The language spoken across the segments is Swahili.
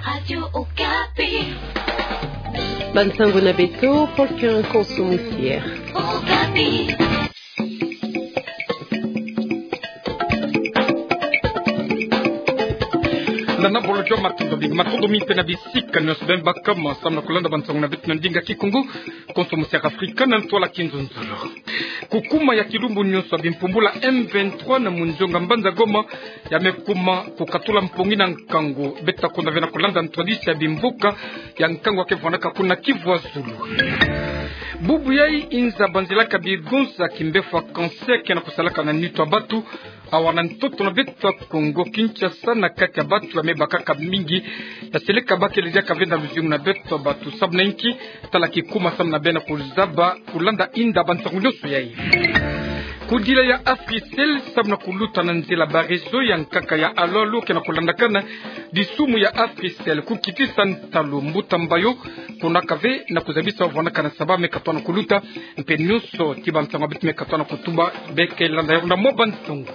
Radio Okapi. Bansango na beto, polka consommusière. Okapi. Nana bolojo matondo mi pena bisika nyos bemba kama samna kulanda bansango na beto ndinga kikungu consommusière africaine ntola kinzonzolo. Kukuma ya kilumbu nyuso bimpumbula M23 na munjonga mbanza Goma yamekuma kukatula mpongi na nkango beta kuna vena kulanda ntwadisi ya bimbuka ya nkango wake vonaka kuna Kivu Zulu. Bubu yai inza banzilaka bigunza kimbefa kanser kena kusalaka na nitwa batu awana ntoto na betu Kongo Kinshasa na kati ya batu amebakaka mingi ya seleka bakelezia kavenda luzimu na betu batu sabna inki tala kikuma samna bena kuzaba kulanda inda bansangunyoso yai kudila ya Africell sabna kuluta na nzela barezo ya nkaka ya alolo kena kulandakana disumu ya Africell kukitisa ntalo mbuta mbayo kuna kave na kuzabisa wanaka na sabame katwana kuluta mpenyuso tiba msangwa bitu mekatwana kutumba beke landa ya moba nsungu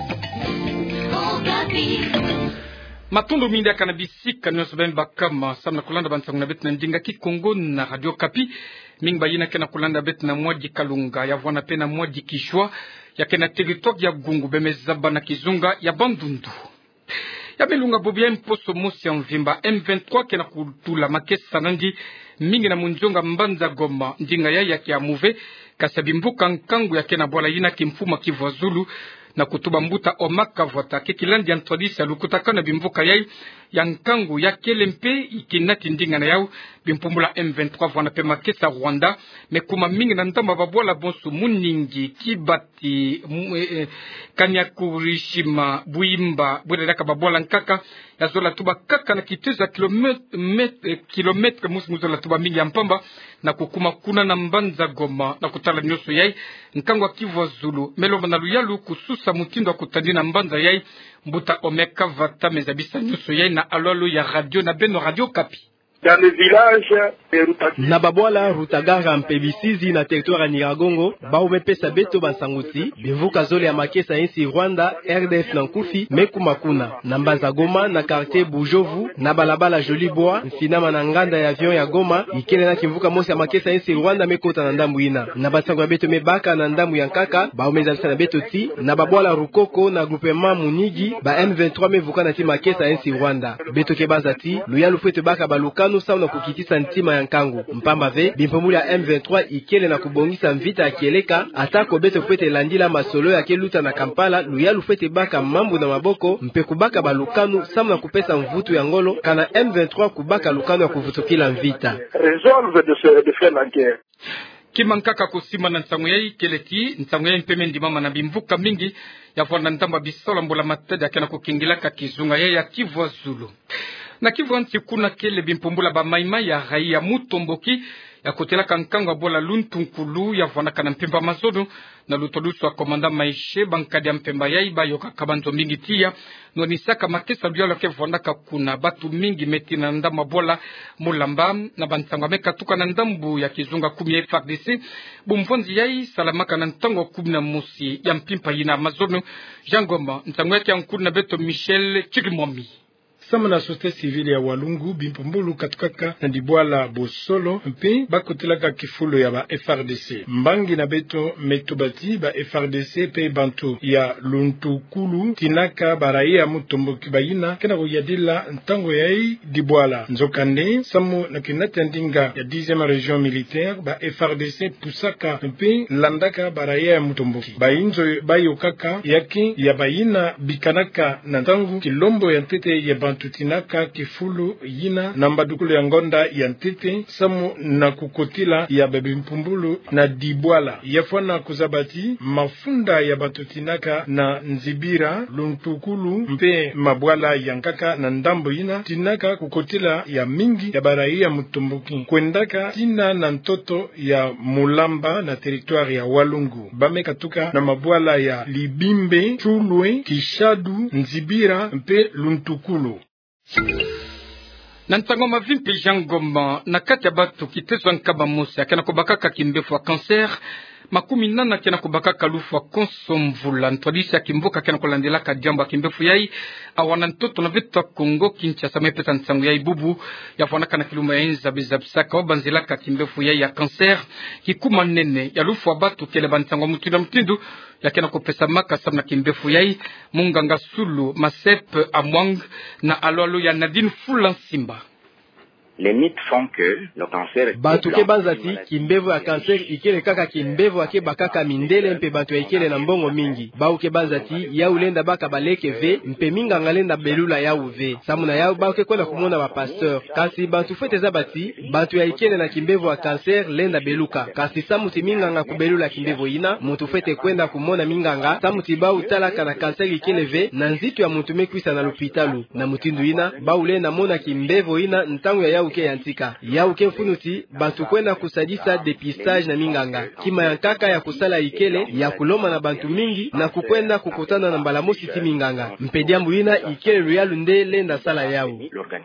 Matondo minda kanabisika nyoso bemba kama samna kulanda bansangu na betu na ndinga Kikongo na Radio Okapi mingi bayina kena kulanda betu na mwaji Kalunga ya vwana pena mwaji Kishwa ya kena territoire ya Gungu bemezaba na Kizunga ya Bandundu ya belunga bobia mposo mosi ya mvimba M23 kena kutula makesa nandi mingi na munjonga mbanza Goma ndinga ya kia muve kasabimbuka nkangu ya kena bola yina kimfuma Kivu Zulu na kutuba mbuta omaka vota kekilandi antwadisi alukutaka na bimvuka yai ya nkangu ya kelempe ikinati ndinga na yao bimpumbula M23 vwana pe makesa Rwanda mekuma mingi na ndamba babola bonsu muningi kibati kanyakurishima buimba bweleka babola nkaka ya zola tuba kaka na kiteza kilometre musu tuba mingi ya mpamba na kukuma kuna na mbanza Goma na kutala nyoso yai nkangu wa Kivu Zulu melomba na luyalu kususa mutindo wa kutandi na mbanza yai mbuta omeka vata mezabisa nyoso yai na alolo ya radio na beno Radio Okapi. Dans le village na babwala Rutagara mpebisizi na territoire ya Nyiragongo baumepesa beto bansanguti bivuka zole ya makesa insi Rwanda RDF na nkufi mekumakuna na mbanza Goma na quartier Bujovu na balabala Joli Bois mfinama na nganda ya avion ya Goma ikele na kimvuka mosi ya makesa insi Rwanda mekota na ndambu ina na bansangu ya beto mebaka na ndambu ya nkaka baumezalisa na beto ti na babwala Rukoko na groupement Munigi ba M23 mevuka na ti makesa insi Rwanda beto kebaza ti luyalu fete baka baluka nous sommes kukitisa ntima ya nkangu mpamba ve bimpomuli ya M23 ikele na kubongisa mvita ya kieleka atako beto kwete landila masolo ya keluta na Kampala luyalu fete baka mambu na maboko mpe kubaka balukanu samu na kupesa mvutu ya ngolo kana M23 kubaka lukanu ya kuvutukila mvita résolve de faire la guerre. Kimankaka kusima na nsangu yai keleti nsangu yai mpemendi mama na bimvuka mingi ya vwana ntamba bisola mbola matadi ya kena kukingilaka Kizunga yai ya Kivu Zulu na Kivu Anti kuna kele bimpumbula ba maima ya raia mutomboki ya kotela kankango bola luntunkulu ya vwana kana mpemba mazono na lutolusu wa komanda maishe bankadi ya mpemba yai bayoka kabanzo mingi tia no nisaka makesa biolo ke vwana kuna batu mingi meti na ndama bola mulamba na bansanga meka tuka na ndambu ya Kizunga 10 FARDC bumvonzi yai salamaka na ntango 10 musi ya mpimpa yina mazono jangoma ntango yake yankuru na beto Michel Chirimomi sama na société civile ya Walungu bimpumbulu katukaka na dibwala bosolo mpe bakotelaka kifulo ya ba FRDC mbangi na beto metobati ba FRDC pe bantu ya luntukulu tinaka baraia mutomboki bayina kena kuyadila ntango yai dibwala nzokande samu na kinata ndinga ya 10e région militaire ba FRDC pusaka mpe landaka baraia mutomboki bayinzo bayokaka yaki ya bayina bikanaka na ntango kilombo ya ntete ya bantu tutinaka kifulu yina na mbadukulu ya ngonda ya ntete samu na kukotila ya babimpumbulu na dibwala yafwana kuzabati mafunda ya batutinaka na nzibira luntukulu mpe mabwala ya nkaka na ndambo yina tinaka kukotila ya mingi ya baraia mutomboki kwendaka tina na ntoto ya mulamba na territoire ya Walungu bamekatuka na mabwala ya Libimbe, Chulwe, Kishadu, Nzibira mpe luntukulu na ntango mavimpi jangoma na kati ya batu kitezwa nkaba musi akena kubakaka kimbefu wa cancer makumi nana kena kubaka kalufa konsomvula ntwadisha kimboka kena kulandela kajambo kimbefu yai awana ntoto na vitu Kongo Kinshasa mepesa nsangu yai bubu yafwana kana kiluma enza bizabsaka wabanzela kimbefu yai ya cancer kikuma nene ya lufu wabatu kele bansangu mutunda mtindu ya kena kupesa maka samna kimbefu yai munganga sulu masep amwang na aloalo ya Nadine Fulansimba. Les mythes font que le cancer batu ke banzati kimbevu ya cancer ikele kaka kimbevu ake bakaka mindele mpe batu ya ikele na mbongo mingi bau ke banzati ya ulenda baka baleke ve mpe minga ngalenda belula ya uve samuna ya bau ke kwenda kumona ba pasteur kasi bantu fete za bati batu ya ikele na kimbevu ya cancer lenda beluka kasi samuti minga nga kubelula kimbevu ina mutu fete kwenda kumona minga nga samuti bau talaka na cancer ikele ve na nzitu ya mutu mekwisa na lopitalu na mutindu ina bau lenda mona kimbevu ina ntangu ya uke yantika ya uke funuti bantu kwenda kusadisa depistage na minganga kima yankaka ya kusala ikele ya kuloma na bantu mingi na kukwenda kukutana na mbalamosi ti minganga mpediambu ina ikele luyalu nde lenda sala yao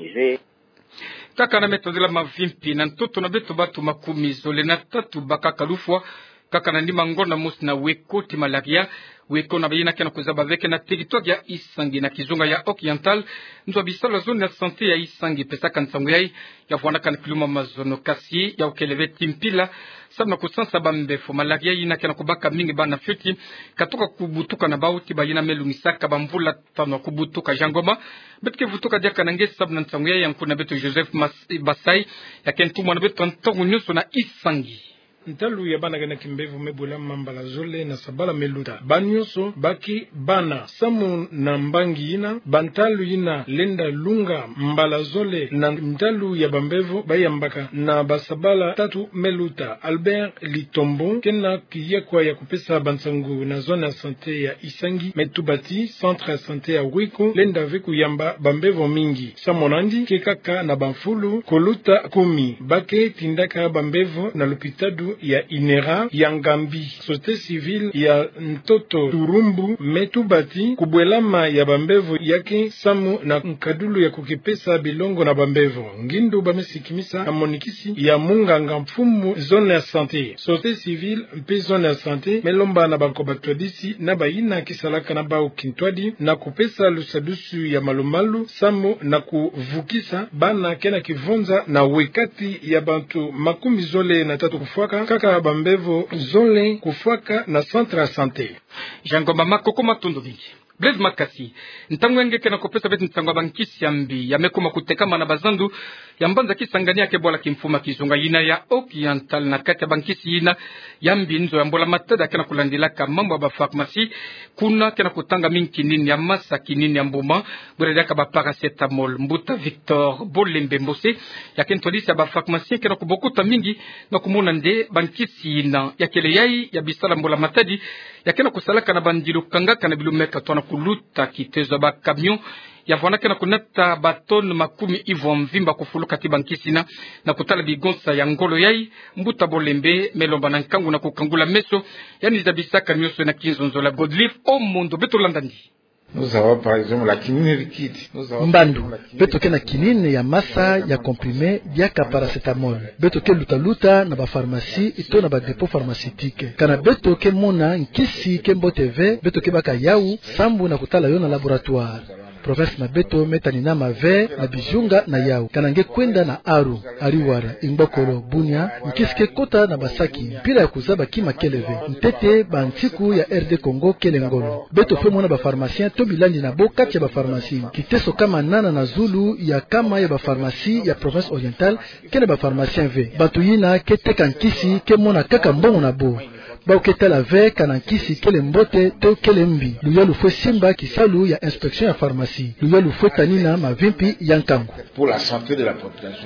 kaka na metodela mavimpi na ntoto na beto batu makumi zole na tatu baka kalufwa kaka na ndima ngona musi na weko ti malaria weko na bayina kena kuzaba veke na territoire ya Isangi na kizunga ya Occidental nzo bisala zone ya santé ya Isangi pesaka nsangu yai ya vwana kana kiluma mazono kasi ya ukeleve timpila sabna kusansa bambefo malaria yina kena kubaka mingi bana fiti katoka kubutuka na bauti bayina melumisaka bambula tano kubutuka jangoma betke vutuka dia kanange sabna nsangu yai yankuna beto Joseph Basai ya kentumwa na beto ntongu nyuso na Isangi ntalu ya bana gana kimbevu mebula mambala zole na sabala meluta banyoso baki bana samu na mbangi ina bantalu ina lenda lunga mbala zole na ntalu ya bambevu bayambaka na basabala tatu meluta Albert Litombo kena kiyekwa ya kupesa bansangu na zone ya sante ya Isangi metubati centre ya sante ya Wiko lenda veku yamba bambevu mingi samonandi kekaka na banfulu koluta kumi bake tindaka bambevu na lupitadu ya Inera ya Ngambi société civile ya Ntoto Turumbu metubati kubwelama ya bambevu yake samu na nkadulu ya kukipesa bilongo na bambevu ngindu bamesikimisa na monikisi ya munganga mfumu zone ya santé société civile mpe zone ya santé melomba na banko batwadisi na bayina kisalaka na bao kintwadi na kupesa lusadusu ya malumalu samu na kuvukisa bana kena kivonza na wekati ya bantu makumi zole na tatu kufwaka kaka bambevo zole kufwaka na centre ya santé jangoma makoko matundu mingi Blaise Makasi ntango ngeke na kopesa beti ntango bankisi yambi yamekoma kutekama na bazandu yambanza kisangania ke bola kimfuma kizunga yina ya Occidental na kati ya bankisi yina yambi nzo yambola matada kana kulandila ka mambo ba pharmacie kuna kana kutanga minki nini ya masa kinini ya mbuma bure ka ba paracetamol mbuta Victor Bolembe Mbose yakentolisa ba pharmacie kana kubokuta mingi na kumuna nde bankisi yina yakele yai ya bisala mbola matadi yakena kusalaka na bandilu kanga kana bilumeka tona kuluta kitezo ba camion ya vwana kana kunata baton makumi ivo mvimba kufuluka tibankisina na kutala bigonsa ya ngolo yai mbuta Bolembe melomba na nkangu na kukangula meso yani zabisaka nyoso na kinzonzo la Godliff au mondo beto landandi. Nous avons par exemple la quinine liquide. Mbandu betoke na kinine ya masa ya comprimé ya paracetamol. Betoke luta na ba pharmacie ito na ba dépôt pharmaceutique. Kana betoke mona nkisi kembo TV betoke baka yau sambu na kutala yo na laboratoire. Province na beto metani na mave na bijunga na yau kanange kwenda na aru ariwara imbokolo bunya nkiske kota na basaki bila ya kuzaba kima keleve ntete bantiku ya RD Congo kelengolo beto fe mona ba pharmacien to bilandi na boka ya ba pharmacie kiteso kama nana na zulu ya kama ya ba pharmacie ya province orientale kene ba pharmacien ve batu yina keteka nkisi ke mona kaka mbongo na bo bauketela ve kanankisi kele mbote to kele mbi luya lufwe simba kisalu ya inspection ya pharmacie luya lufwe tanina mavimpi ya nkangu pour la santé de la population.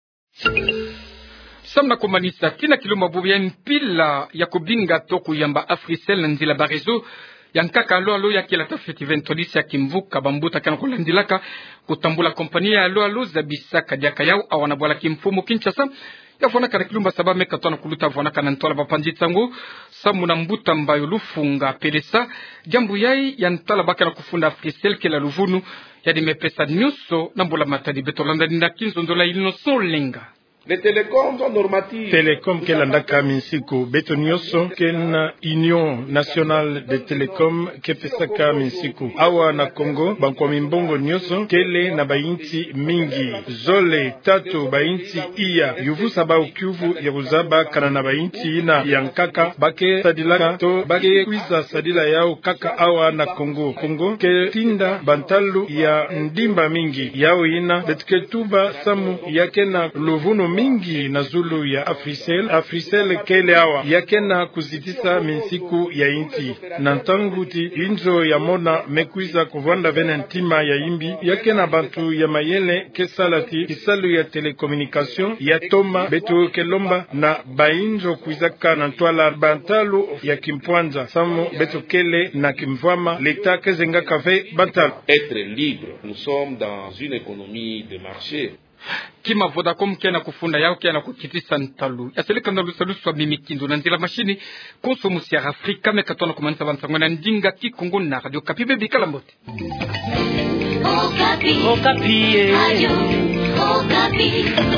Samna kumanisa kina kiluma bubu ya mpila ya kubinga toku yamba Africell na nzila barezo yankaka alo ya kila tafiti ventolisi ya kimvuka bambuta kana kulandilaka kutambula kompania ya alo za bisaka diaka yao awana bwala kimfumu Kinshasa ya vwana kana kilumba saba meka tona kuluta vwana kana ntola bapanjitsango samu na mbuta mbayo lufunga pelesa jambu yai ya ntala baka na kufunda Africell kila luvunu ya di mepesa nyuso na mbula matadi betolanda nina kinzo ndola ilino solenga. Les télécoms sont normatifs. Télécom kelandaka minsiko beto nyonso ken Union Nationale de Télécom kepesaka minsiko awa na Congo banko mimbongo nyonso kele na bainti mingi zole tatu bainti iya yuvu saba ukiuvu ya uzaba kana na bainti ina yankaka bake sadilaka to bake kwiza sadila yao kaka awa na Congo ke tinda bantalu ya ndimba mingi yao ina betketuba samu yake na luvuno mingi na zulu ya Africell kele awa yake na kuzitisa minsiku ya inti na ntanguti inzo ya mona mekwiza kuvanda vena ntima ya imbi yake na bantu ya mayele kesalati kisalu ya telekomunikasyon ya toma beto kelomba na bainzo kwizaka na ntwala bantalu ya kimpwanza samu beto kele na kimvwama leta kezenga kave bantalu. Être libre, nous sommes dans une économie de marché. Kima Vodacom kena kufunda yao kena kukitisa ntalu yaseleka ndalu salu swa mimikindu na ndila mashini konsomusi ya Afrika mekatona kumanisa bansango na ndinga Kikongo na Radio Okapi bebi kalambote Okapi. Okapi.